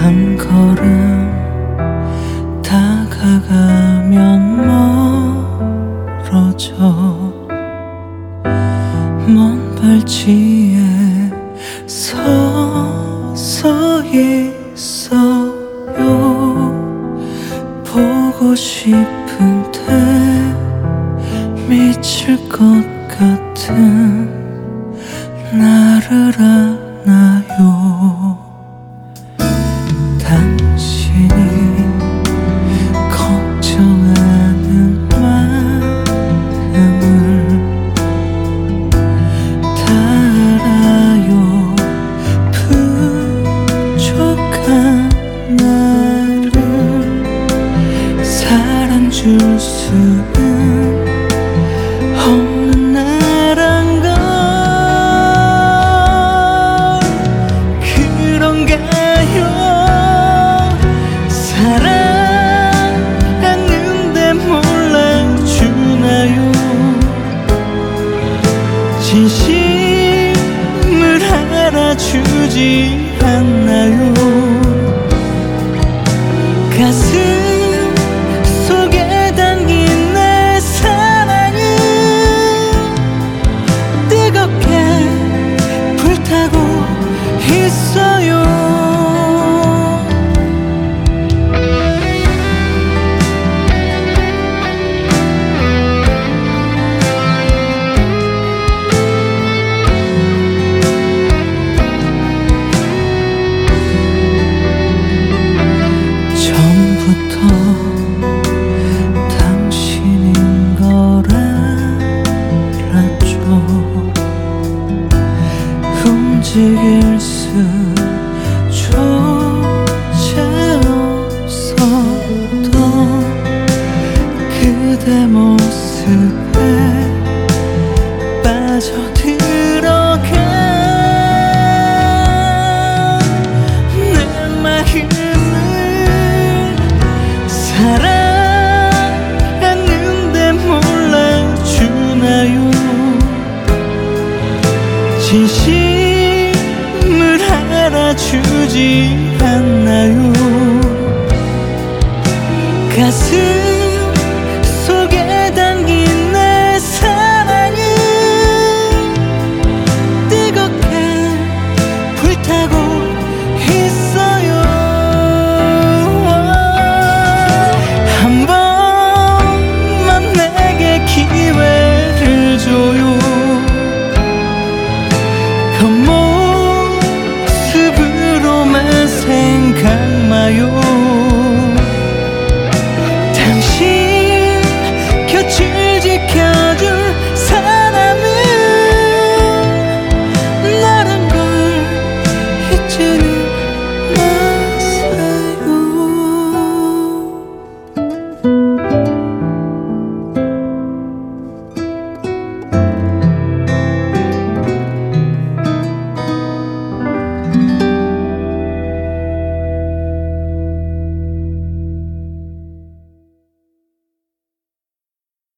한 걸음 다가가면 멀어져 먼 발치에 서서히 있어요. 보고 싶은데 미칠 것 같은 나를 아나요. 당신이 걱정하는 마음을 다 알아요. 부족한 나를 사랑 줄 수는 없는 나란 걸. 그런가요? 사랑하는데 몰라주나요? 진심을 알아주지 않나요? 가슴 속에 담긴 내 사랑은 뜨겁게 불타고 있어요. 처음부터 당신인 걸 알았죠. 움직일 수조차 없었던 그대 모습에 빠져들어간 내 마음을 사랑하는데 몰라주나요? 진심을 알아주지 않나요? 가슴